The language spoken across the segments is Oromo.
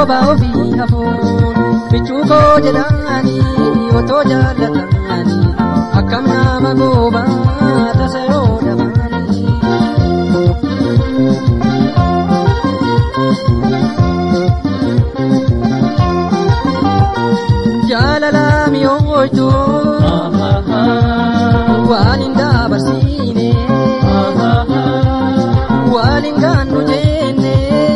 koba ofii hafuun bichuu koo jedhanii otoo jaallatanii akkam nama goobaa tasa yoo dhabanii. Jaalala mi'ooytu waan hin dabarsiine waan hin gaannu jenne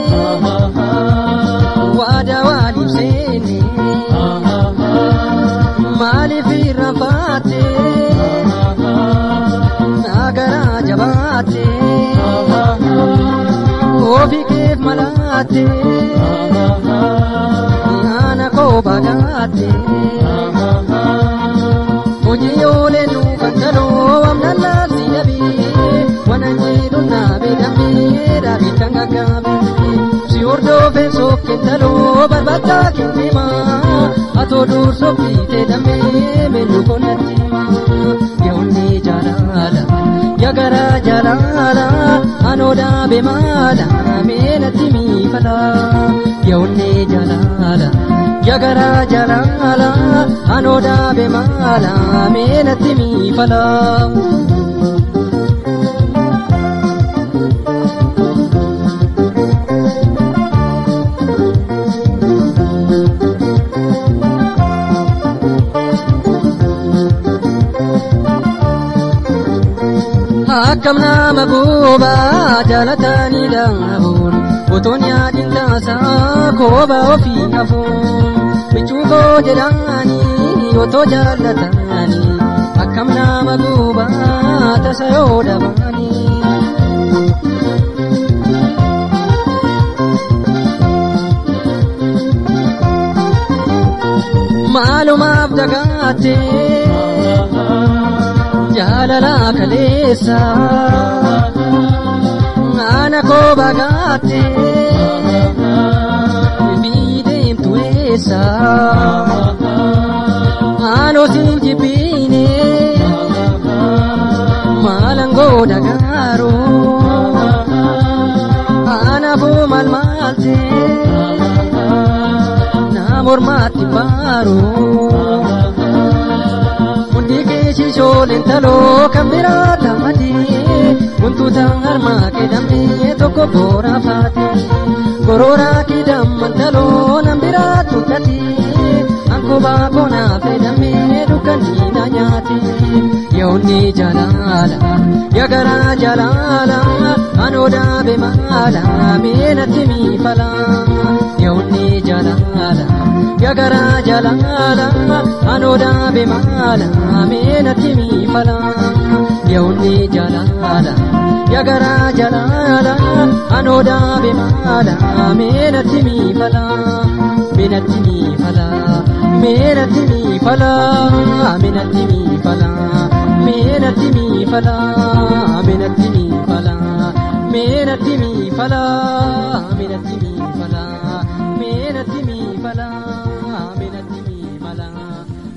waada waan hin seenne maaliif irraanfatte nagaraa jabaatte ofii keef malaatte nyaana koo baagaatte hojii oolee nuufan taloo amnaan laafsi dhabee waan jedhu naabee dhabee dhaabee kan gaggabee si hordofee soofee taloo barbaadaa kenneemaa atoo dur soofitee dhabee meelluu konatti yaa'onni jaalala yagaraa jaalala anoo dhaabee maala meenatti miifala yaa'onni jaalala yagaraa jaalala anoo dhaabee maala meenatti miifala. Akkam nama goobaa jaalatanii dhaabuun otoon yaadin taasaa koba ofii hafuun bichuu koo jedhanii otoo jaallatanii akkam nama goobaa tasa yoo dhabanii. Maalumaaf dagaatte jaalala kaleessa ana koo baagaatte bideemtu eessa aanoo siin jibbiine maalangoo dagaaro anaafuu maal maalte na mormaatti baaro. Shooleen taloo kan biraa tamatee wantoota harmaa kedamee tokko boora faatee gorooraa kedamman taloo nan biraa tuutatee ankobaa koonaa fedhamee dukkanni na nyaatee yaa'onni jaalala yagaraa jaalala anoo dhaabee maala meenatti miifala yaa'onni jaalala yagaraa jaalala anoo dhaabee maala meenatti miifala yaa'onni jaalala yagaraa jaalala anoo dhaabee maala meenatti miifala meenatti miifala meenatti miifala meenatti miifala meenatti miifala meenatti miifala meenatti miifala meenatti